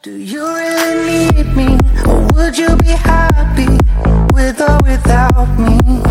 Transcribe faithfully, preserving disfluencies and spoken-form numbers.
Do you really need me, or would you be happy with or without me?